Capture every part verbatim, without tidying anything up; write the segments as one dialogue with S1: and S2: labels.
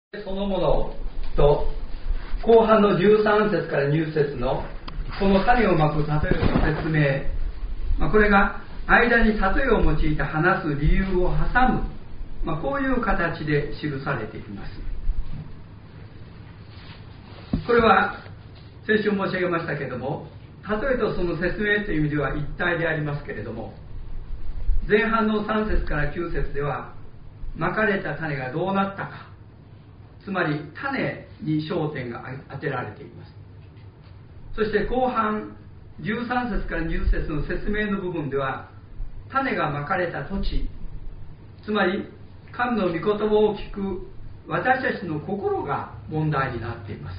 S1: そのものと後半のじゅうさん節からにじゅう節のこの種をまく例えの説明、まあ、これが間に例えを用いて話す理由を挟む、まあ、こういう形で記されています。これは先週申し上げましたけれども、例えとその説明という意味では一体でありますけれども、前半のさん節からきゅう節ではまかれた種がどうなったか、つまり種に焦点が当てられています。そして後半じゅうさん節からにじゅう節の説明の部分では、種がまかれた土地、つまり神の御言葉を聞く私たちの心が問題になっています。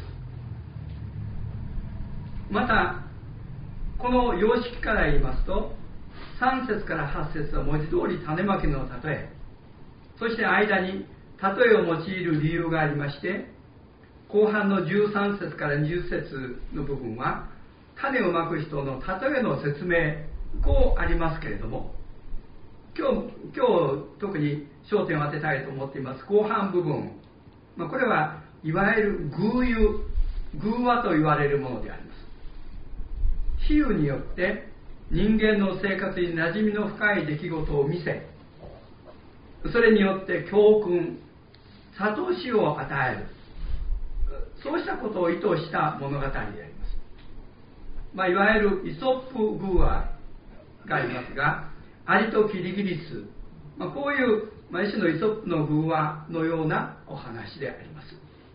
S1: またこの様式から言いますと、さん節からはち節は文字通り種まきの例え、そして間に例えを用いる理由がありまして、後半のじゅうさん節からにじゅう節の部分は種をまく人の例えの説明、こうありますけれども、今日今日特に焦点を当てたいと思っています後半部分、まあ、これはいわゆる偶喩偶話と言われるものであります。比喩によって人間の生活に馴染みの深い出来事を見せ、それによって教訓、諭しを与える、そうしたことを意図した物語であります。まあ、いわゆるイソップ偶話がありますが、アリとキリギリス、まあ、こういう、まあ、一種のイソップの偶話のようなお話であります。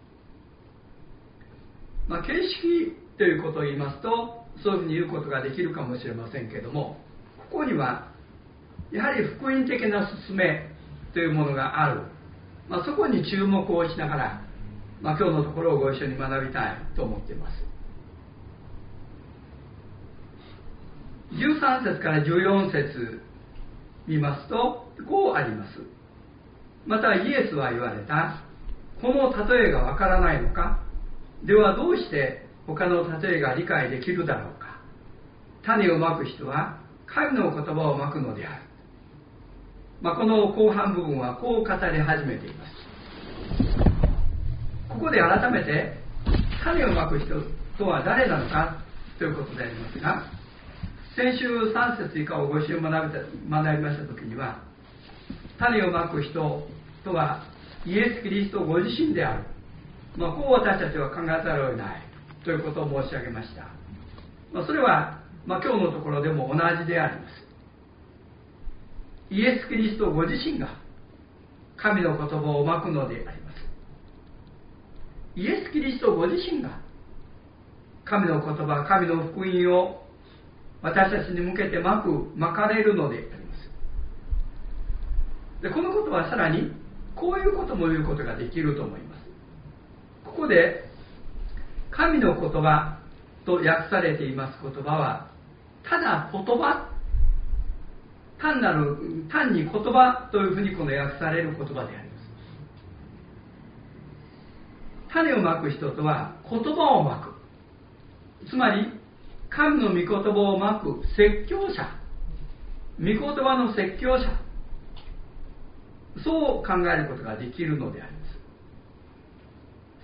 S1: まあ、形式ということを言いますと、そういうふうに言うことができるかもしれませんけれども、ここにはやはり福音的な勧めというものがある、まあ、そこに注目をしながら、まあ、今日のところをご一緒に学びたいと思っています。じゅうさん節からじゅうよん節見ますと、こうあります。またイエスは言われた。この例えがわからないのか。ではどうして他の例えが理解できるだろうか。種をまく人は神の言葉をまくのである。まあ、この後半部分はこう語り始めています。ここで改めて種をまく人とは誰なのかということでありますが、先週さん節以下をご一緒に学び学びましたときには、種をまく人とはイエス・キリストご自身である、まあ、こう私たちは考えざるを得ないということを申し上げました。まあ、それは、まあ、今日のところでも同じであります。イエス・キリストご自身が神の言葉をまくのであります。イエス・キリストご自身が神の言葉、神の福音を私たちに向けてまく、まかれるのであります。で、このことはさらにこういうことも言うことができると思います。ここで神の言葉と訳されています言葉は、ただ言葉、単なる単に言葉というふうにこの訳される言葉であります。種をまく人とは言葉をまく、つまり神の御言葉をまく説教者、御言葉の説教者、そう考えることができるのであります。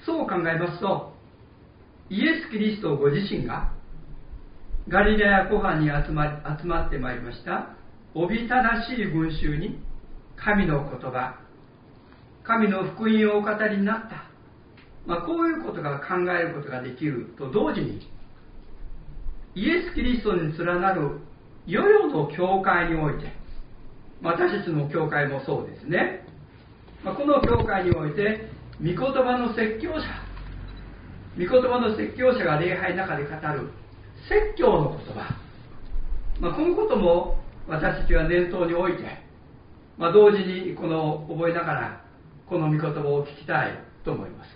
S1: そう考えますと、イエス・キリストご自身がガリラヤ湖畔に集ま、集まってまいりましたおびただしい群衆に神の言葉、神の福音をお語りになった、まあ、こういうことが考えることができると同時に、イエス・キリストに連なる世々の教会において、私たちの教会もそうですね、まあ、この教会において御言葉の説教者、御言葉の説教者が礼拝の中で語る説教の言葉、まあ、このことも私たちは念頭に置いて、まあ、同時にこの覚えながらこの御言葉を聞きたいと思います。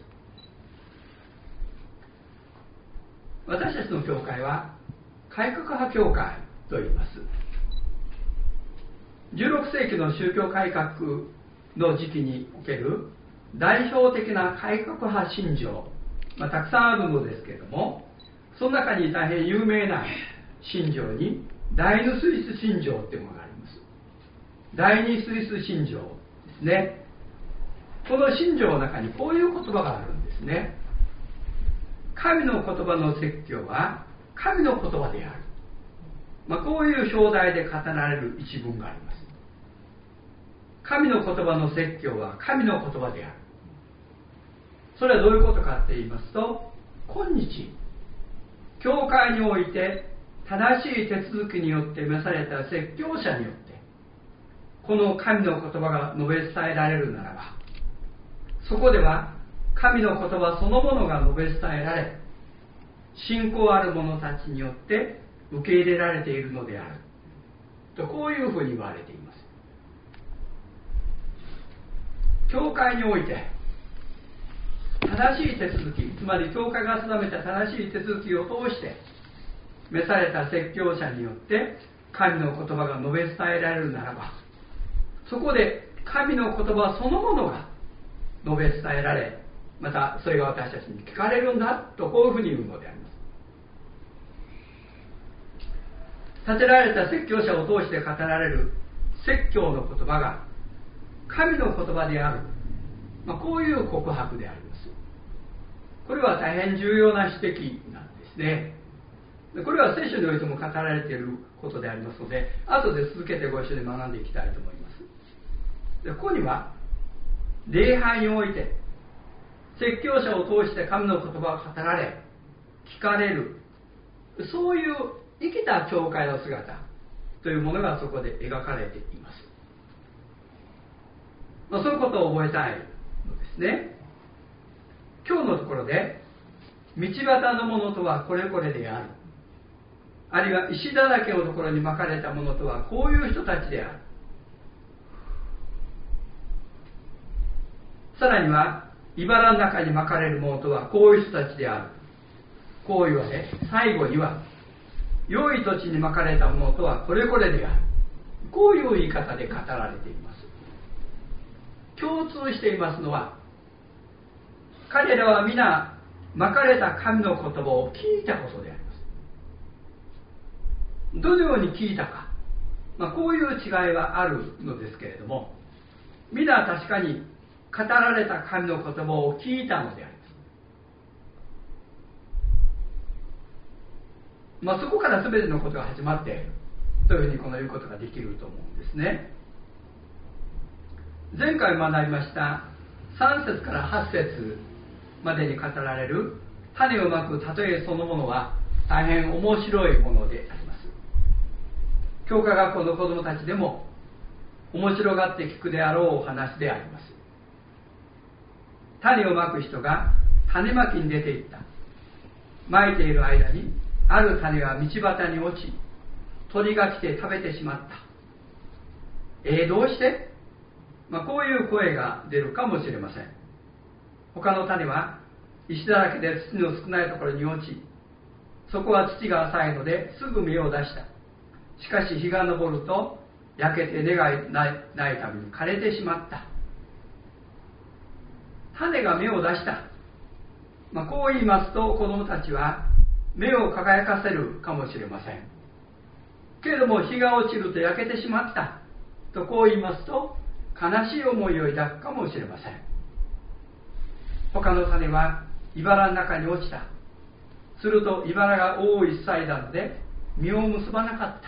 S1: 私たちの教会は改革派教会と言います。じゅうろく世紀の宗教改革の時期における代表的な改革派信条、まあ、たくさんあるのですけれども、その中に大変有名な信条に第二スイス信条というものがあります。第二スイス信条ですね。 この信条の中にこういう言葉があるんですね。神の言葉の説教は神の言葉である、まあ、こういう表題で語られる一文があります。神の言葉の説教は神の言葉である。それはどういうことかって言いますと、今日教会において正しい手続きによって召された説教者によってこの神の言葉が述べ伝えられるならば、そこでは神の言葉そのものが述べ伝えられ、信仰ある者たちによって受け入れられているのであると、こういうふうに言われています。教会において正しい手続き、つまり教会が定めた正しい手続きを通して召された説教者によって神の言葉が述べ伝えられるならば、そこで神の言葉そのものが述べ伝えられ、またそれが私たちに聞かれるんだと、こういうふうに言うのであります。立てられた説教者を通して語られる説教の言葉が神の言葉である、まあ、こういう告白であります。これは大変重要な指摘なんですね。これは聖書においても語られていることでありますので、後で続けてご一緒に学んでいきたいと思います。でここには礼拝において説教者を通して神の言葉が語られ聞かれる、そういう生きた教会の姿というものがそこで描かれています。まあ、そういうことを覚えたいのですね。今日のところで道端のものとはこれこれである、あるいは石だらけのところにまかれたものとはこういう人たちである、さらには茨の中にまかれるものとはこういう人たちである、こう言われ、最後には良い土地にまかれたものとはこれこれである、こういう言い方で語られています。共通していますのは、彼らは皆まかれた神の言葉を聞いたことであります。どのように聞いたか、まあ、こういう違いはあるのですけれども、皆確かに語られた神の言葉を聞いたのであります。まあ、そこから全てのことが始まっているというふうにこの言うことができると思うんですね。前回学びましたさん節からはち節までに語られる種をまく例えそのものは大変面白いものであります。教科学校の子どもたちでも面白がって聞くであろうお話であります。種をまく人が種まきに出ていった。まいている間にある種は道端に落ち、鳥が来て食べてしまった。えー、どうして、まあ、こういう声が出るかもしれません。他の種は石だらけで土の少ないところに落ち、そこは土が浅いのですぐ芽を出した。しかし日が昇ると焼けて根がないために枯れてしまった。種が芽を出した、まあ、こう言いますと子供たちは目を輝かせるかもしれませんけれども、日が落ちると焼けてしまったとこう言いますと悲しい思いを抱くかもしれません。他の種は茨の中に落ちた。すると茨が多い栽だので実を結ばなかった。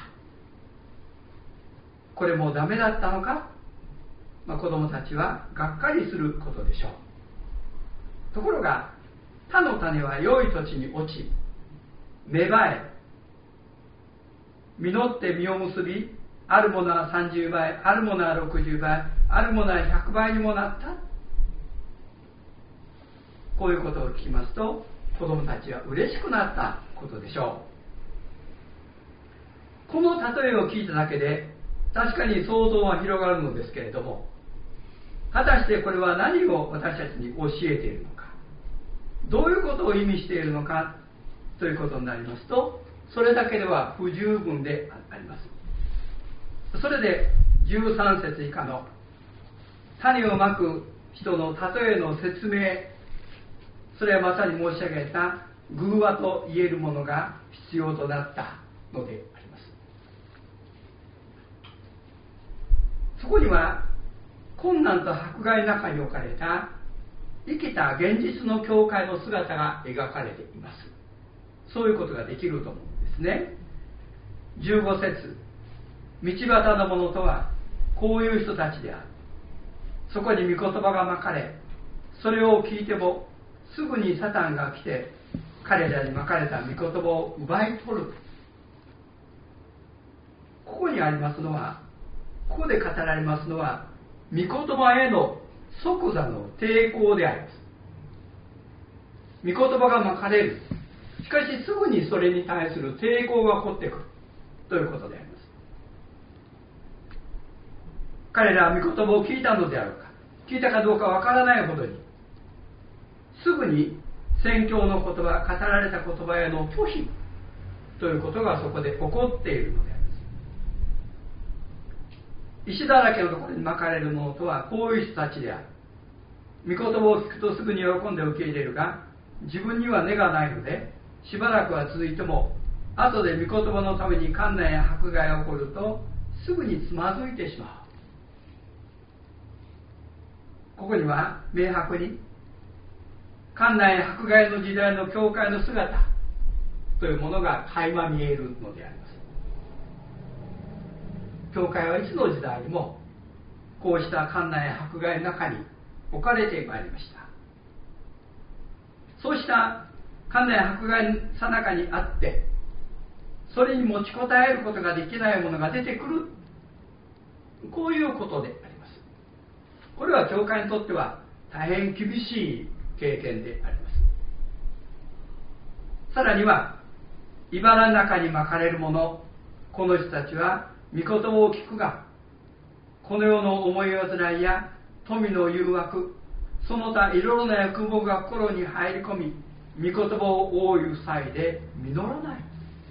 S1: これもダメだったのか、まあ、子供たちはがっかりすることでしょう。ところが他の種は良い土地に落ち芽生え、実って実を結び、あるものはさんじゅうばい、あるものはろくじゅうばい、あるものはひゃくばいにもなった。こういうことを聞きますと子供たちは嬉しくなったことでしょう。この例えを聞いただけで確かに想像は広がるのですけれども、果たしてこれは何を私たちに教えているのか、どういうことを意味しているのかということになりますと、それだけでは不十分であります。それでじゅうさん節以下の種をまく人の例えの説明、それはまさに申し上げた偶話と言えるものが必要となったのであります。そこには困難と迫害の中に置かれた生きた現実の教会の姿が描かれています。そういうことができると思うんですね。じゅうご節、道端の者とはこういう人たちである。そこに御言葉がまかれ、それを聞いてもすぐにサタンが来て彼らにまかれた御言葉を奪い取る。ここにありますのは、ここで語られますのは御言葉への即座の抵抗であります。御言葉がまかれる。しかしすぐにそれに対する抵抗が起こってくるということであります。彼らは御言葉を聞いたのであるか、聞いたかどうかわからないほどにすぐに宣教の言葉、語られた言葉への拒否ということがそこで起こっているのであります。石だらけのところに巻かれるものとはこういう人たちである。御言葉を聞くとすぐに喜んで受け入れるが、自分には根がないのでしばらくは続いても、後で御言葉のために困難や迫害が起こるとすぐにつまずいてしまう。ここには明白に困難や迫害の時代の教会の姿というものが垣間見えるのであります。教会はいつの時代にもこうした困難や迫害の中に置かれてまいりました。そうした困難や迫害の最中にあって、それに持ちこたえることができないものが出てくる、こういうことであります。これは教会にとっては大変厳しい経験であります。さらには茨の中に巻かれる者、この人たちは御言葉を聞くが、この世の思い煩いや富の誘惑、その他いろいろな欲望が心に入り込み、御言葉を覆う際で実らない。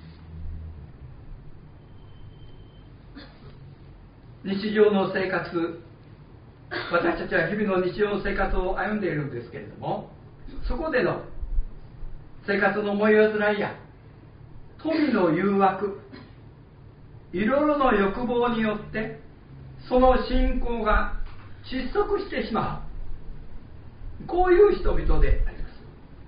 S1: 日常の生活、私たちは日々の日常の生活を歩んでいるんですけれども、そこでの生活の思い煩いや富の誘惑、いろいろな欲望によってその信仰が窒息してしまう、こういう人々であります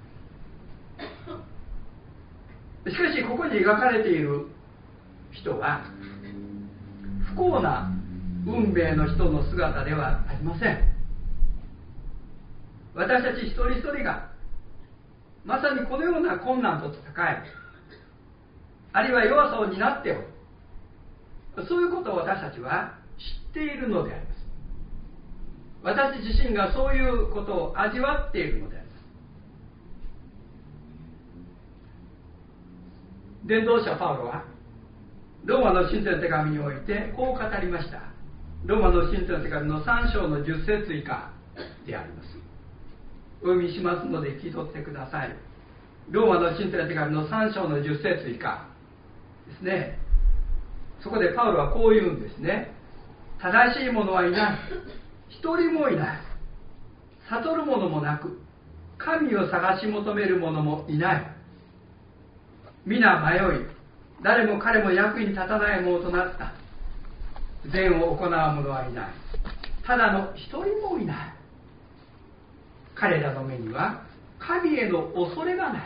S1: 。しかしここに描かれている人は不幸な運命の人の姿ではありません。私たち一人一人がまさにこのような困難と戦い、あるいは弱さを担っておる、そういうことを私たちは知っているのであります。私自身がそういうことを味わっているのであります。伝道者パウロはローマの信徒の手紙においてこう語りました。ローマの信徒の手紙のさん章のじゅっ節以下であります。お読みしますので聞き取ってください。ローマの信徒の手紙のさん章のじゅっ節以下ですね。そこでパウロはこう言うんですね。正しい者はいない、一人もいない、悟る者もなく、神を探し求める者もいない。皆迷い、誰も彼も役に立たないものとなった。善を行う者はいない、ただの一人もいない。彼らの目には神への恐れがない。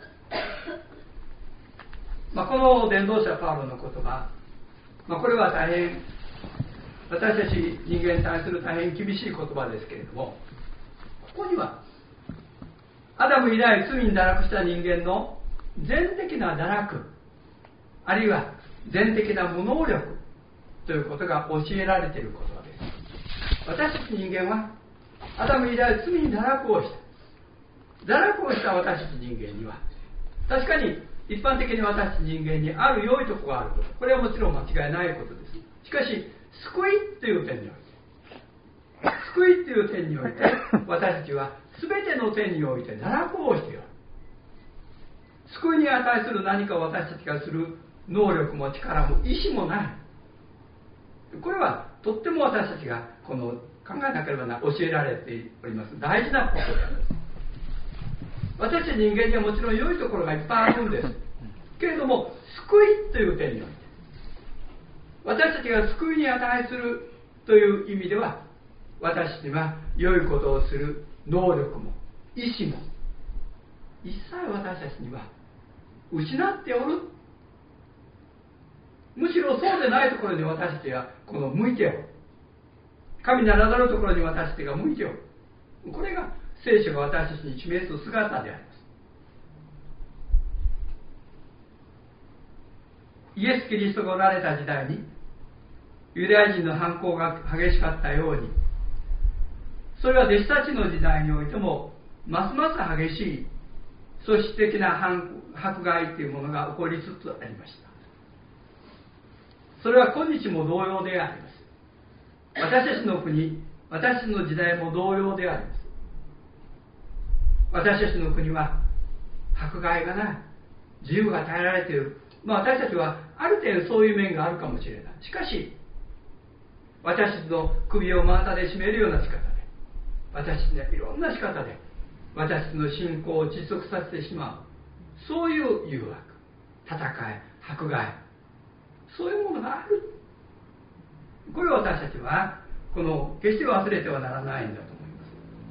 S1: まあ、この伝道者パウロの言葉、まあ、これは大変私たち人間に対する大変厳しい言葉ですけれども、ここにはアダム以来罪に堕落した人間の全的な堕落、あるいは全的な無能力ということが教えられている言葉です。私たち人間はアダム以来罪に堕落をした堕落をした私たち人間には、確かに一般的に私たち人間にある良いところがあること、これはもちろん間違いないことです。しかし救いという点において救いという点において私たちは全ての点において堕落をしている。救いに値する何かを私たちがする能力も力も意志もない。これはとっても私たちがこの考えなければな教えられております大事なことであります。私たち人間にはもちろん良いところがいっぱいあるんですけれども、救いという点において私たちが救いに値するという意味では私には良いことをする能力も意志も一切私たちには失っておる。むしろそうでないところに私たちがこの向いておる。神ならざるところに私たちが向いておる。これが聖書が私たちに示す姿であります。イエス・キリストがおられた時代にユダヤ人の反抗が激しかったように、それは弟子たちの時代においてもますます激しい組織的な迫害というものが起こりつつありました。それは今日も同様であります。私たちの国、私たちの時代も同様であります。私たちの国は迫害がない、自由が与えられている。まあ、私たちはある程度そういう面があるかもしれない。しかし私たちの首を真綿で締めるような仕方で、私たちにはいろんな仕方で私たちの信仰を窒息させてしまう、そういう誘惑、戦い、迫害、そういうものがある。これを私たちはこの決して忘れてはならないんだと思います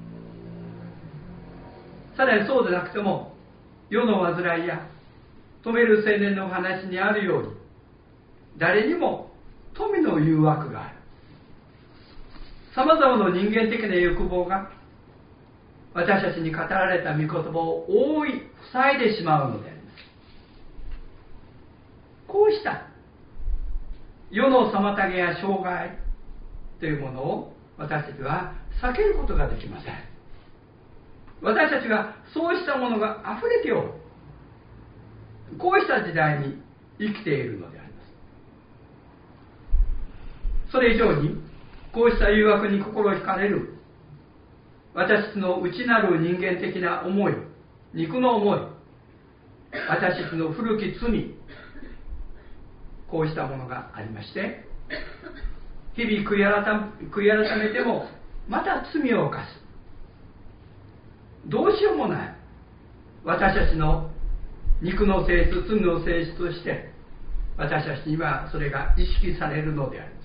S1: 。さらにそうでなくても、世の煩いや止める青年の話にあるように、誰にも富の誘惑がある。さまざまな人間的な欲望が私たちに語られた御言葉を覆い塞いでしまうのであります。こうした世の妨げや障害というものを私たちは避けることができません。私たちがそうしたものがあふれておる、こうした時代に生きているのであります。それ以上にこうした誘惑に心惹かれる私たちの内なる人間的な思い、肉の思い、私たちの古き罪、こうしたものがありまして、日々悔い改、悔い改めてもまた罪を犯す、どうしようもない私たちの肉の性質、罪の性質として私たちにはそれが意識されるのであります。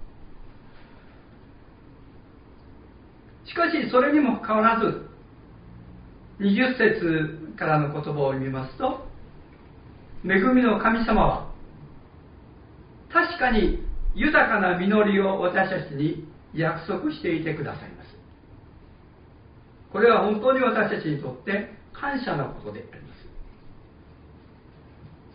S1: しかしそれにもかかわらずにじゅっ節からの言葉を見ますと、恵みの神様は確かに豊かな実りを私たちに約束していてくださいます。これは本当に私たちにとって感謝のことであります。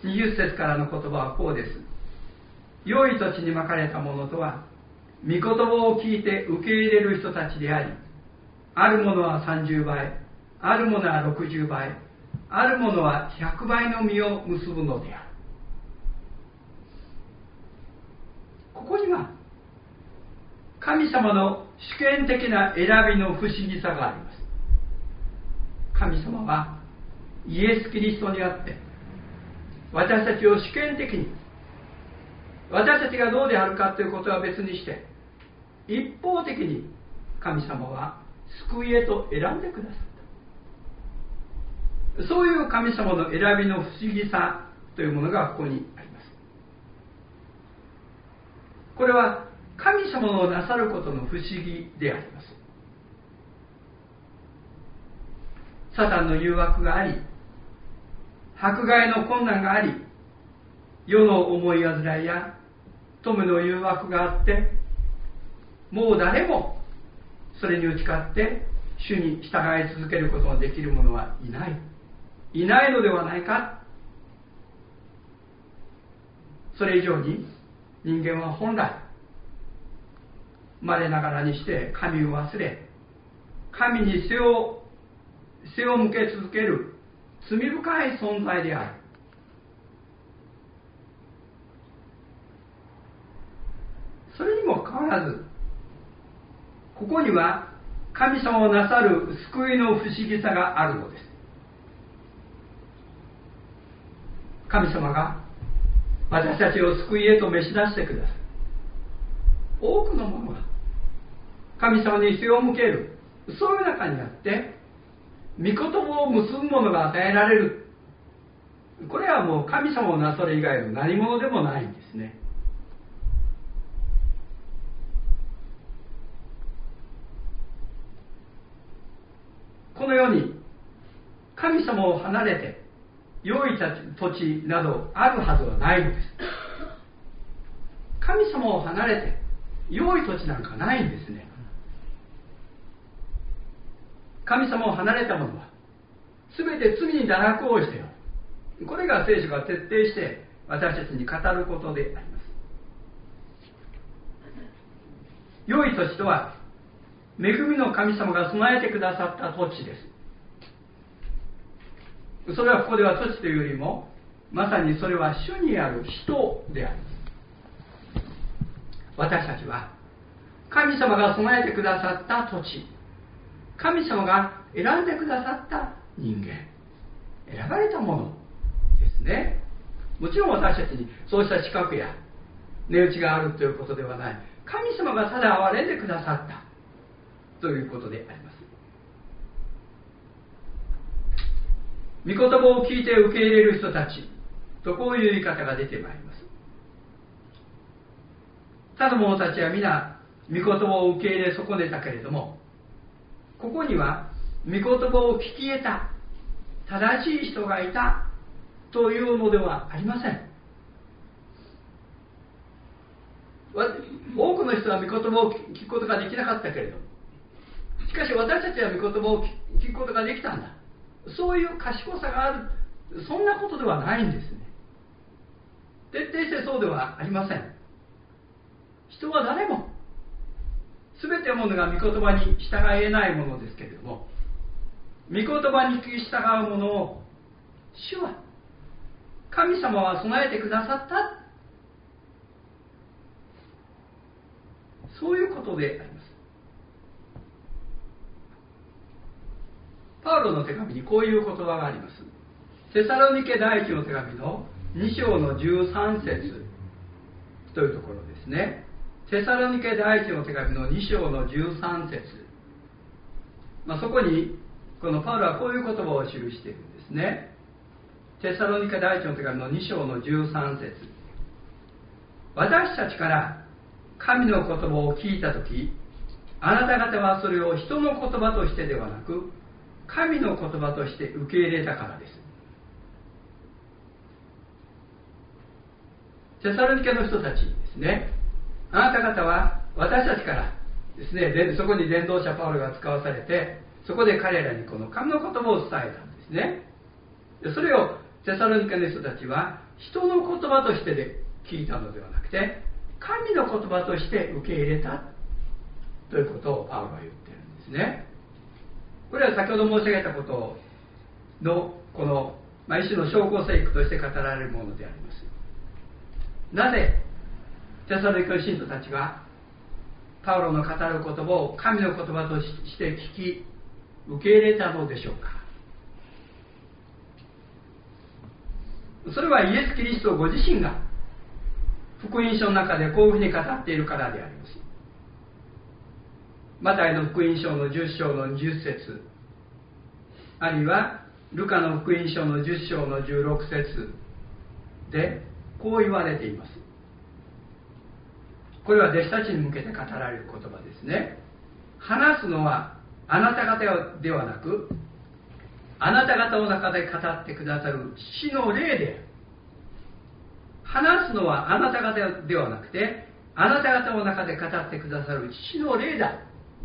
S1: にじゅっ節からの言葉はこうです。良い土地にまかれたものとは、御言葉を聞いて受け入れる人たちであり、あるものはさんじゅうばい、あるものはろくじゅうばい、あるものはひゃくばいの実を結ぶのである。ここには神様の主権的な選びの不思議さがあります。神様はイエス・キリストにあって私たちを主権的に、私たちがどうであるかということは別にして、一方的に神様は救いへと選んでくださった。そういう神様の選びの不思議さというものがここにあります。これは神様のなさることの不思議であります。サタンの誘惑があり、迫害の困難があり、世の思い煩いや富の誘惑があって、もう誰もそれに打ち勝って主に従い続けることができる者はいないいないのではないか。それ以上に人間は本来生まれながらにして神を忘れ、神に背を背を向け続ける罪深い存在である。それにもかかわらず、ここには神様をなさる救いの不思議さがあるのです。神様が私たちを救いへと召し出してください。多くの者が神様に背を向ける、そういう中にあって御言葉を結ぶものが与えられる。これはもう神様をなさる以外の何者でもないんですね。 この世に神様を離れて良い土地などあるはずはないのです。神様を離れて良い土地なんかないんですね。神様を離れた者は全て罪に堕落をしてよ。これが聖書が徹底して私たちに語ることであります。良い土地とは恵みの神様が備えてくださった土地です。それはここでは土地というよりもまさにそれは主にある人である。私たちは神様が備えてくださった土地、神様が選んでくださった人間、選ばれたものですね。もちろん私たちにそうした資格や値打ちがあるということではない。神様がただ憐れんでくださったということであります。御言葉を聞いて受け入れる人たちとこういう言い方が出てまいります。他の者たちは皆御言葉を受け入れ損ねたけれども、ここには御言葉を聞き得た正しい人がいたというのではありません。多くの人は御言葉を聞くことができなかったけれども、しかし私たちは御言葉を聞くことができたんだ。そういう賢さがある、そんなことではないんですね。徹底してそうではありません。人は誰も全てのものが御言葉に従えないものですけれども、御言葉に従うものを主は神様は備えてくださった、そういうことであります。パウロの手紙にこういう言葉があります。テサロニケ第一の手紙のに章のじゅうさん節というところですね。テサロニケ第一の手紙のに章のじゅうさん節、まあ、そこにこのパウロはこういう言葉を記しているんですね。テサロニケ第一の手紙のに章のじゅうさん節、私たちから神の言葉を聞いたとき、あなた方はそれを人の言葉としてではなく神の言葉として受け入れたからです。テサロニケの人たちですね、あなた方は私たちからですね、でそこに伝道者パウロが使わされて、そこで彼らにこの神の言葉を伝えたんですね。でそれをテサロニケの人たちは人の言葉としてで聞いたのではなくて、神の言葉として受け入れたということをパウロは言ってるんですね。これは先ほど申し上げたことのこの、まあ、一種の証拠聖句として語られるものであります。なぜテサロニケの信徒たちはパウロの語る言葉を神の言葉として聞き受け入れたのでしょうか。それはイエス・キリストご自身が福音書の中でこういうふうに語っているからであります。マタイの福音書のじゅっ章のにじゅっ節、あるいはルカの福音書のじゅっ章のじゅうろく節でこう言われています。これは弟子たちに向けて語られる言葉ですね。話すのはあなた方ではなく、あなた方の中で語ってくださる父の霊である。話すのはあなた方ではなくて、あなた方の中で語ってくださる父の霊だ。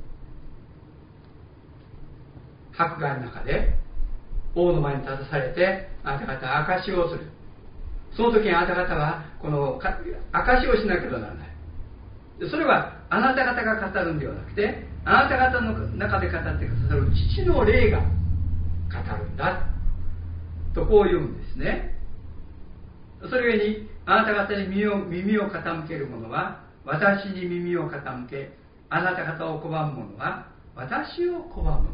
S1: 迫害の中で王の前に立たされて、あなた方は証しをする。その時にあなた方はこの証しをしなければならない。それはあなた方が語るんではなくて、あなた方の中で語ってくださる父の霊が語るんだとこう言うんですね。それゆえにあなた方に耳を耳を傾ける者は私に耳を傾け、あなた方を拒む者は私を拒む者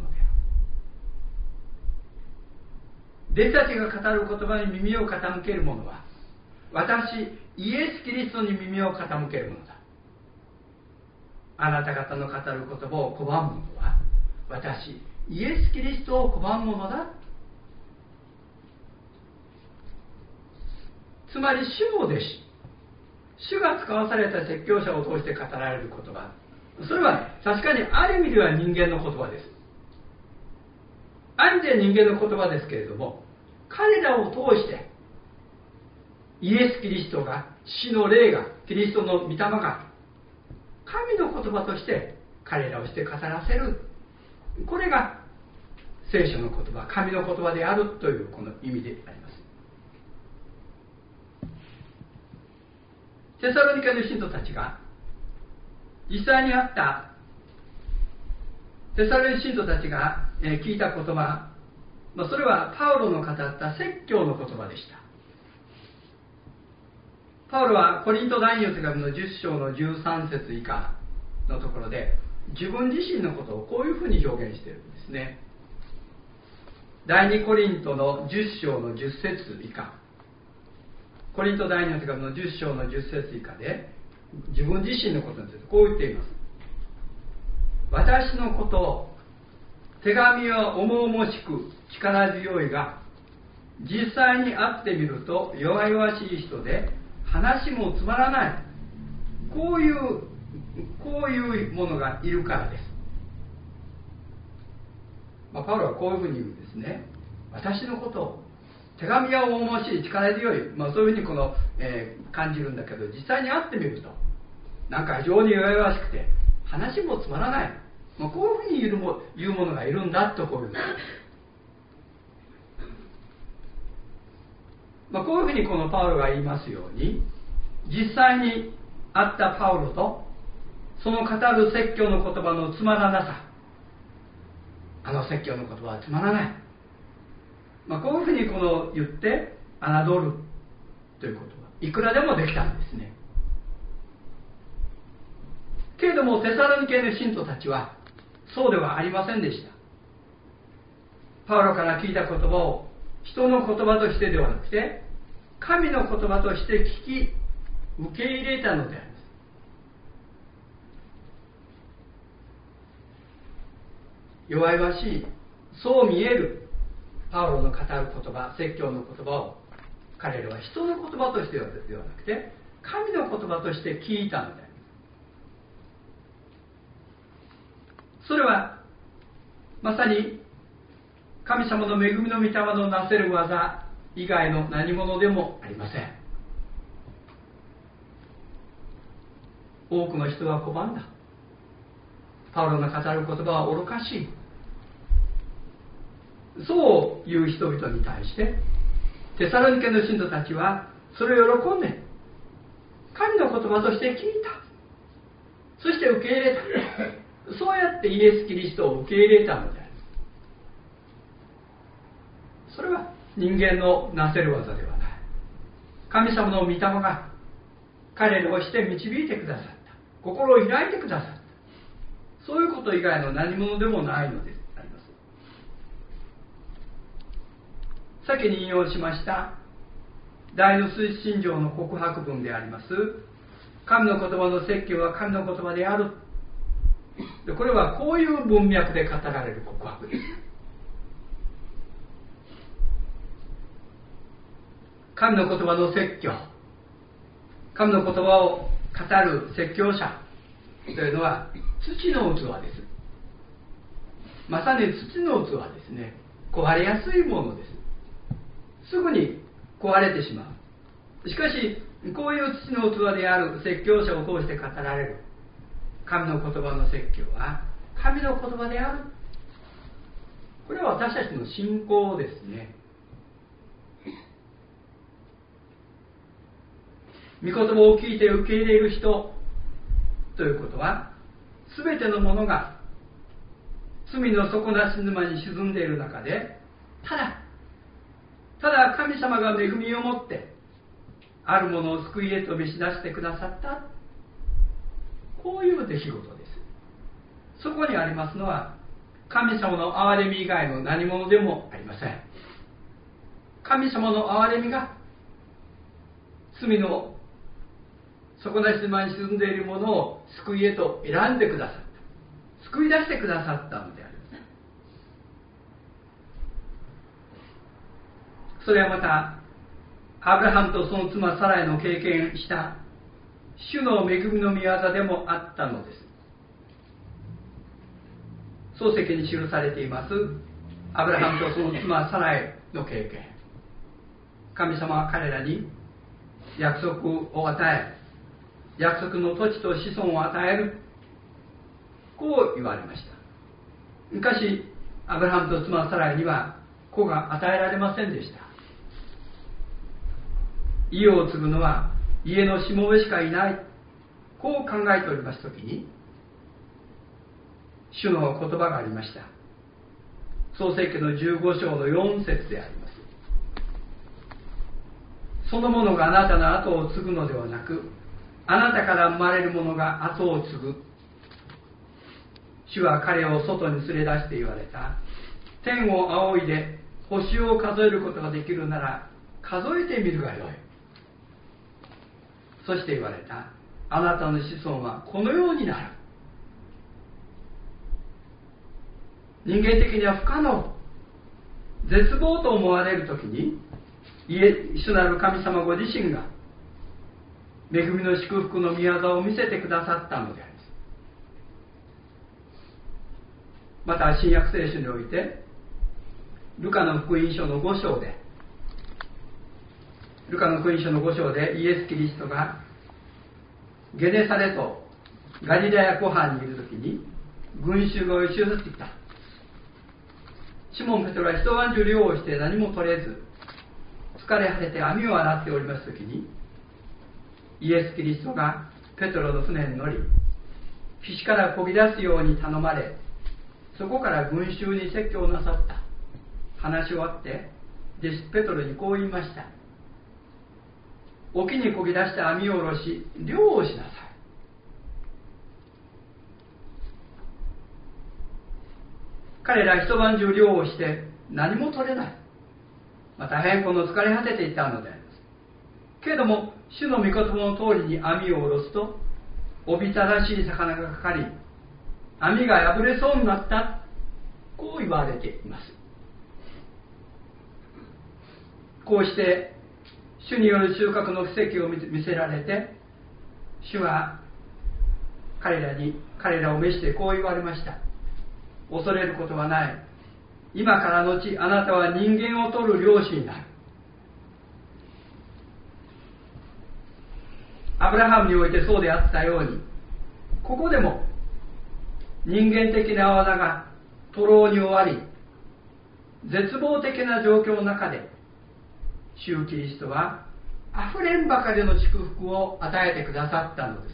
S1: である。弟子たちが語る言葉に耳を傾ける者は私イエス・キリストに耳を傾ける者だ。あなた方の語る言葉を拒む者は私イエス・キリストを拒む者だ。つまり主の弟子、主が使わされた説教者を通して語られる言葉、それは確かにある意味では人間の言葉です。 ある意味で人間の言葉ですけれども、彼らを通してイエス・キリストが、死の霊が、キリストの御霊が神の言葉として彼らをして語らせる、これが聖書の言葉、神の言葉であるというこの意味であります。テサロニケの信徒たちが実際にあったテサロニケ信徒たちが聞いた言葉、それはパウロの語った説教の言葉でした。パウロはコリント第二の手紙のじゅっ章のじゅうさん節以下のところで自分自身のことをこういうふうに表現しているんですね。第二コリントのじゅっ章のじゅっ節以下、コリント第二の手紙のじゅっ章のじゅっ節以下で自分自身のことについてこう言っています。私のことを、手紙は重々しく力強いが実際に会ってみると弱々しい人で話もつまらない、こういうこういうものがいるからです。まあ、パウロはこういうふうに言うんですね。私のことを、手紙は重々しい力強い、まあ、そういうふうにこの、えー、感じるんだけど、実際に会ってみるとなんか非常に弱々しくて話もつまらない、まあ、こういうふうに言うも言うものがいるんだとこういう、まあ、こういうふうにこのパウロが言いますように、実際に会ったパウロとその語る説教の言葉のつまらなさ、あの説教の言葉はつまらない、まあ、こういうふうにこの言って侮るということはいくらでもできたんですね。けれどもテサロニケの信徒たちはそうではありませんでした。パウロから聞いた言葉を人の言葉としてではなくて神の言葉として聞き受け入れたのであります。弱々しい、そう見えるパウロの語る言葉、説教の言葉を彼らは人の言葉としてではなくて神の言葉として聞いたのであります。それはまさに神様の恵みの御霊のなせる技以外の何者でもありません。多くの人は拒んだ。パウロの語る言葉は愚かしい、そういう人々に対してテサロニケの信徒たちはそれを喜んで神の言葉として聞いた、そして受け入れた。そうやってイエス・キリストを受け入れたのである。それは人間のなせる技ではない。神様の御霊が彼らをして導いてくださった、心を開いてくださった、そういうこと以外の何者でもないのであります。先に引用しました第二水信条の告白文であります、神の言葉の説教は神の言葉である、これはこういう文脈で語られる告白です。神の言葉の説教、神の言葉を語る説教者というのは土の器です。まさに土の器ですね。壊れやすいものです。すぐに壊れてしまう。しかしこういう土の器である説教者を通して語られる神の言葉の説教は神の言葉である。これは私たちの信仰ですね。御言葉を聞いて受け入れる人ということは、すべてのものが罪の底なし沼に沈んでいる中で、ただただ神様が恵みを持ってあるものを救いへと召し出してくださった、こういう出来事です。そこにありますのは神様の憐れみ以外の何者でもありません。神様の憐れみが罪の底なし沼に沈んでいるものを救いへと選んでくださった、救い出してくださったのであります。それはまたアブラハムとその妻サライの経験した主の恵みの御業でもあったのです。漱石に記されていますアブラハムとその妻サライの経験、神様は彼らに約束を与え、約束の土地と子孫を与える、こう言われました。しかしアブラハムと妻サライには子が与えられませんでした。家を継ぐのは家のしもべしかいない、こう考えておりますときに、主の言葉がありました。創世記のじゅうご章のよん節であります。その者があなたの後を継ぐのではなく、あなたから生まれる者が後を継ぐ。主は彼を外に連れ出して言われた。天を仰いで星を数えることができるなら数えてみるがよい。そして言われた。あなたの子孫はこのようになる。人間的には不可能、絶望と思われるときに、主なる神様ご自身が恵みの祝福の御業を見せてくださったのであります。また新約聖書においてルカの福音書のご章でルカの福音書のご章でイエス・キリストがゲネサレトガリラヤ湖畔にいるときに群衆が押し寄せてきた。シモン・ペトロは一晩中漁をして何も取れず疲れ果てて網を洗っておりますときに、イエス・キリストがペトロの船に乗り岸から漕ぎ出すように頼まれ、そこから群衆に説教なさった。話し終わって弟子ペトロにこう言いました。沖に漕ぎ出した網を下ろし漁をしなさい。彼ら一晩中漁をして何も取れない。また大変この疲れ果てていたのであります。けれども主の御言葉の通りに網を下ろすとおびただしい魚がかかり、網が破れそうになった、こう言われています。こうして主による収穫の奇跡を見せられて、主は彼らに彼らを召してこう言われました。恐れることはない。今からのちあなたは人間を取る漁師になる。アブラハムにおいてそうであったように、ここでも人間的な技が徒労に終わり、絶望的な状況の中で主キリストはあふれんばかりの祝福を与えてくださったのです。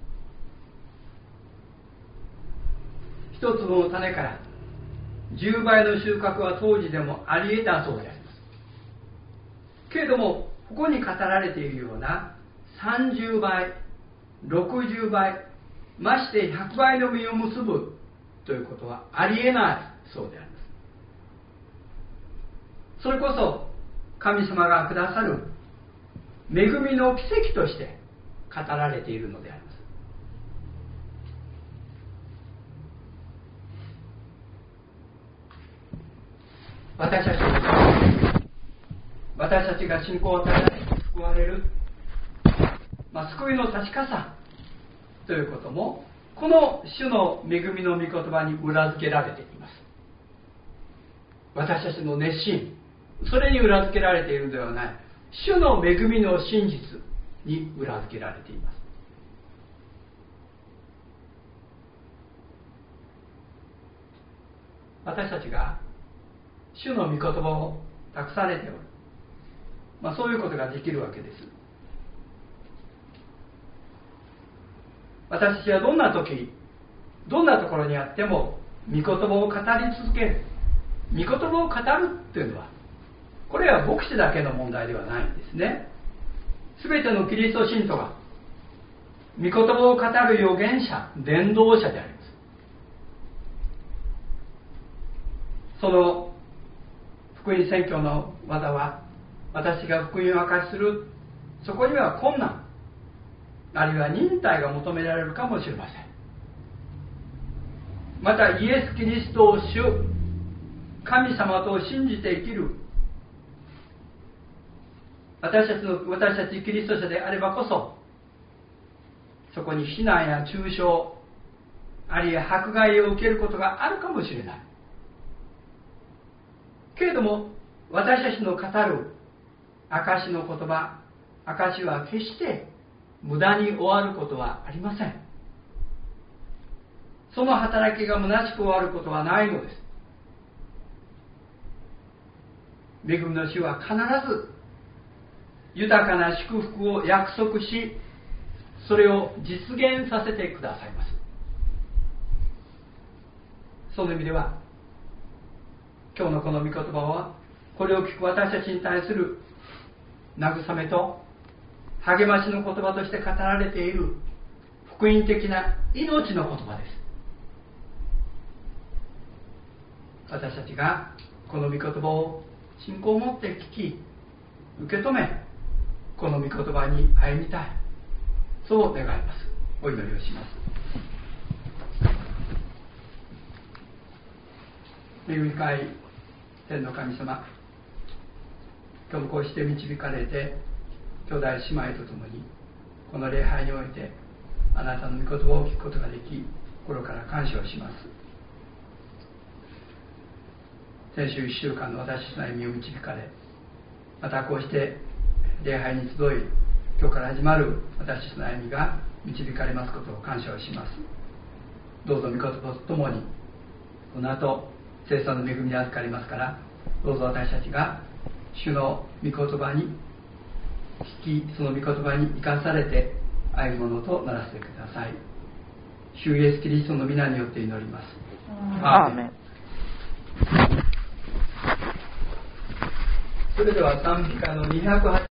S1: 一粒の種からじゅうばいの収穫は当時でもあり得たそうであります。けれどもここに語られているようなさんじゅうばい、ろくじゅうばい、ましてひゃくばいの実を結ぶということはあり得ないそうであります。それこそ神様がくださる恵みの奇跡として語られているのであります。私たち私たちが信仰を与えられ救われる、まあ、救いの確かさということもこの主の恵みの御言葉に裏付けられています。私たちの熱心、それに裏付けられているのではない、主の恵みの真実に裏付けられています。私たちが主の御言葉を託されておる、まあ、そういうことができるわけです。私たちはどんな時、どんなところにあっても御言葉を語り続ける、御言葉を語るというのは、これは牧師だけの問題ではないんですね。すべてのキリスト信徒が御言葉を語る預言者、伝道者であります。その福音宣教の技は、私が福音を明かしする、そこには困難、あるいは忍耐が求められるかもしれません。またイエス・キリストを主、神様と信じて生きる、私たちの私たちキリスト者であればこそ、そこに非難や中傷、あるいは迫害を受けることがあるかもしれない。 けれども私たちの語る証の言葉、証は決して無駄に終わることはありません。その働きが虚しく終わることはないのです。恵みの主は必ず豊かな祝福を約束し、それを実現させてくださいます。その意味では、今日のこの御言葉は、これを聞く私たちに対する慰めと励ましの言葉として語られている福音的な命の言葉です。私たちがこの御言葉を信仰を持って聞き、受け止め、この御言葉に歩みたい、そう願います。お祈りをします。恵み深い天の神様、今日もこうして導かれて、兄弟姉妹と共にこの礼拝においてあなたの御言葉を聞くことができ、心から感謝をします。先週いっしゅうかんの私たちの歩みを導かれ、またこうして礼拝に集い、今日から始まる私たちの歩みが導かれますことを感謝をします。どうぞ御言葉とともにこの後聖書の恵みに預かりますから、どうぞ私たちが主の御言葉に聞き、その御言葉に生かされて歩むものとならせてください。主イエスキリストの皆によって祈ります。
S2: アーメン。
S1: それでは賛美歌のにひゃくはち